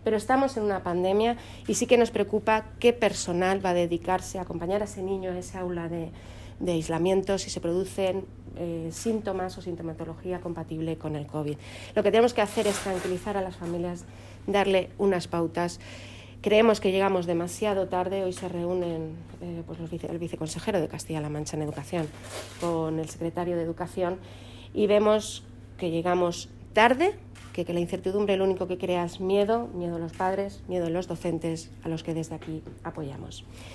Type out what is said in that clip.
pero estamos en una pandemia y sí que nos preocupa qué personal va a dedicarse a acompañar a ese niño en ese aula de aislamiento si se producen síntomas o sintomatología compatible con el COVID. Lo que tenemos que hacer es tranquilizar a las familias, darle unas pautas. Creemos que llegamos demasiado tarde. Hoy se reúnen el viceconsejero de Castilla-La Mancha en Educación con el secretario de Educación y vemos que llegamos tarde, que la incertidumbre lo único que crea es miedo a los padres, miedo a los docentes, a los que desde aquí apoyamos.